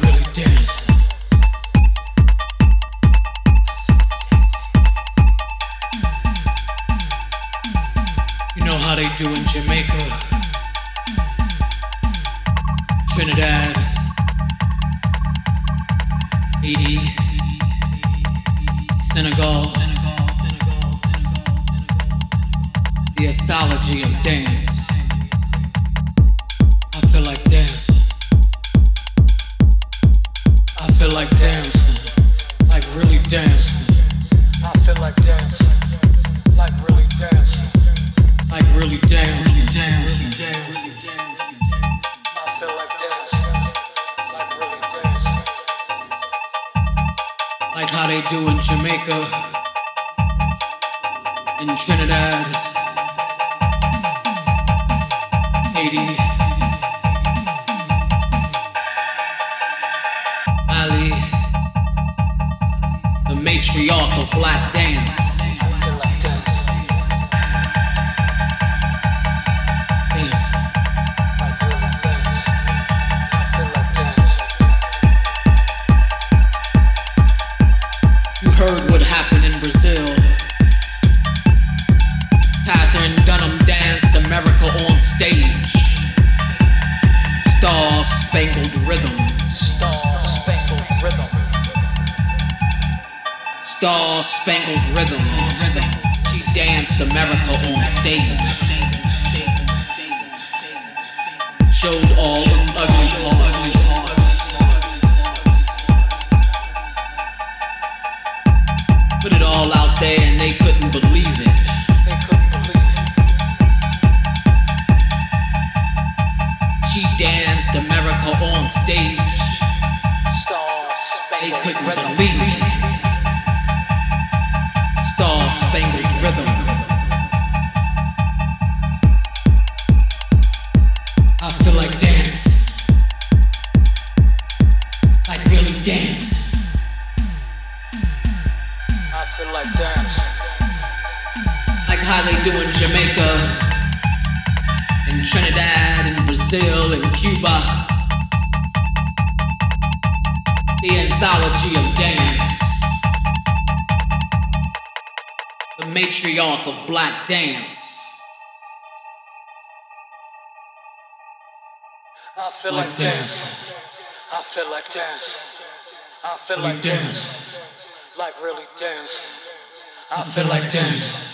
really dance. You know how they do in Jamaica, Trinidad, Haiti, Senegal. The ethology of dance. I feel like dancing. I feel like dancing, like really dancing. I feel like dancing, like really dancing, like really dancing. I feel like dancing, like really dancing. Like how they do in Jamaica, in Trinidad, Haiti, Ali, the matriarch of black dance. I feel like dance. Dance. Like really dance. I feel like dance. You heard what happened in Brazil. Catherine Dunham danced America on stage. Star-spangled rhythm. Star-spangled rhythm. Star-spangled rhythm. She danced America on stage. Showed all its ugly parts. Put it all out there and they couldn't believe it. She danced America on stage. They couldn't believe it. Star-spangled rhythm. I feel like dancing. Like really dancing. I feel like dancing. Like how they do in Jamaica, in Trinidad, in Brazil, in Cuba. The anthology of dance. The matriarch of black dance. I feel like dancing. I feel like dancing. I feel like dancing. Like really dancing. I feel like dancing.